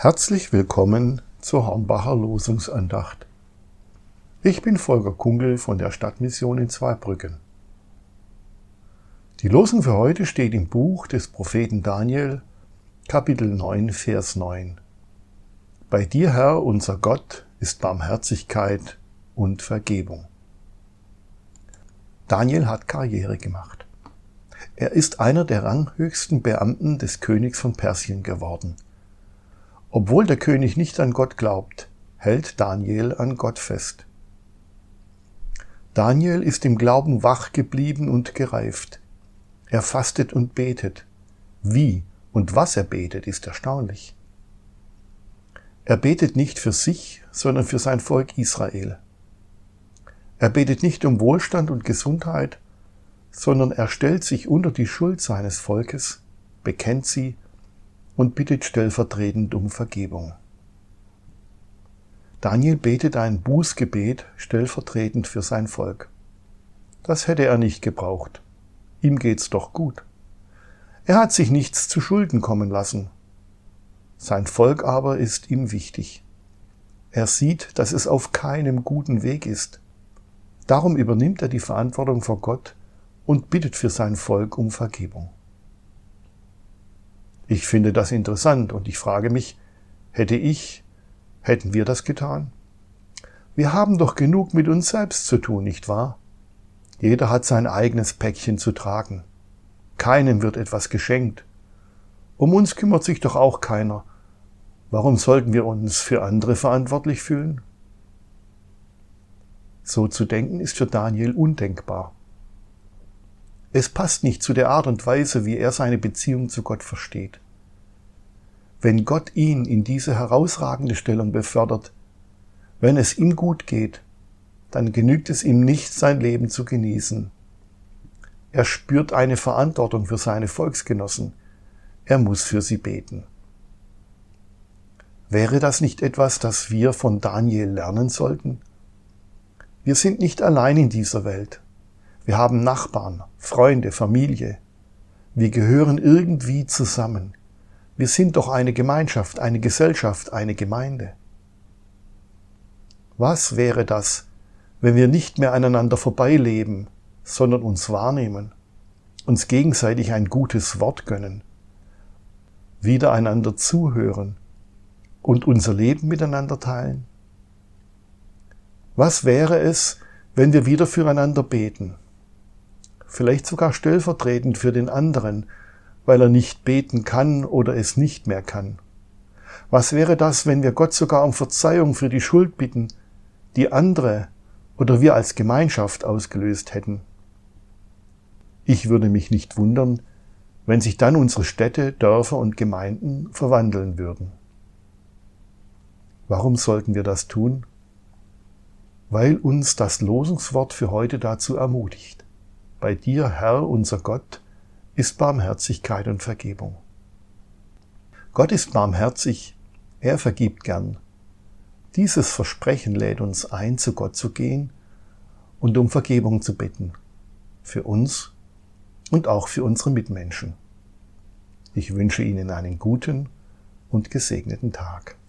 Herzlich willkommen zur Hornbacher Losungsandacht. Ich bin Volker Kunkel von der Stadtmission in Zweibrücken. Die Losung für heute steht im Buch des Propheten Daniel, Kapitel 9, Vers 9. Bei dir, Herr, unser Gott, ist Barmherzigkeit und Vergebung. Daniel hat Karriere gemacht. Er ist einer der ranghöchsten Beamten des Königs von Persien geworden. Obwohl der König nicht an Gott glaubt, hält Daniel an Gott fest. Daniel ist im Glauben wach geblieben und gereift. Er fastet und betet. Wie und was er betet, ist erstaunlich. Er betet nicht für sich, sondern für sein Volk Israel. Er betet nicht um Wohlstand und Gesundheit, sondern er stellt sich unter die Schuld seines Volkes, bekennt sie und bittet stellvertretend um Vergebung. Daniel betet ein Bußgebet stellvertretend für sein Volk. Das hätte er nicht gebraucht. Ihm geht's doch gut. Er hat sich nichts zu Schulden kommen lassen. Sein Volk aber ist ihm wichtig. Er sieht, dass es auf keinem guten Weg ist. Darum übernimmt er die Verantwortung vor Gott und bittet für sein Volk um Vergebung. Ich finde das interessant und ich frage mich, hätten wir das getan? Wir haben doch genug mit uns selbst zu tun, nicht wahr? Jeder hat sein eigenes Päckchen zu tragen. Keinem wird etwas geschenkt. Um uns kümmert sich doch auch keiner. Warum sollten wir uns für andere verantwortlich fühlen? So zu denken ist für Daniel undenkbar. Es passt nicht zu der Art und Weise, wie er seine Beziehung zu Gott versteht. Wenn Gott ihn in diese herausragende Stellung befördert, wenn es ihm gut geht, dann genügt es ihm nicht, sein Leben zu genießen. Er spürt eine Verantwortung für seine Volksgenossen. Er muss für sie beten. Wäre das nicht etwas, das wir von Daniel lernen sollten? Wir sind nicht allein in dieser Welt. Wir haben Nachbarn, Freunde, Familie. Wir gehören irgendwie zusammen. Wir sind doch eine Gemeinschaft, eine Gesellschaft, eine Gemeinde. Was wäre das, wenn wir nicht mehr aneinander vorbeileben, sondern uns wahrnehmen, uns gegenseitig ein gutes Wort gönnen, wieder einander zuhören und unser Leben miteinander teilen? Was wäre es, wenn wir wieder füreinander beten? Vielleicht sogar stellvertretend für den anderen, weil er nicht beten kann oder es nicht mehr kann. Was wäre das, wenn wir Gott sogar um Verzeihung für die Schuld bitten, die andere oder wir als Gemeinschaft ausgelöst hätten? Ich würde mich nicht wundern, wenn sich dann unsere Städte, Dörfer und Gemeinden verwandeln würden. Warum sollten wir das tun? Weil uns das Losungswort für heute dazu ermutigt. Bei dir, Herr, unser Gott, ist Barmherzigkeit und Vergebung. Gott ist barmherzig, er vergibt gern. Dieses Versprechen lädt uns ein, zu Gott zu gehen und um Vergebung zu bitten. Für uns und auch für unsere Mitmenschen. Ich wünsche Ihnen einen guten und gesegneten Tag.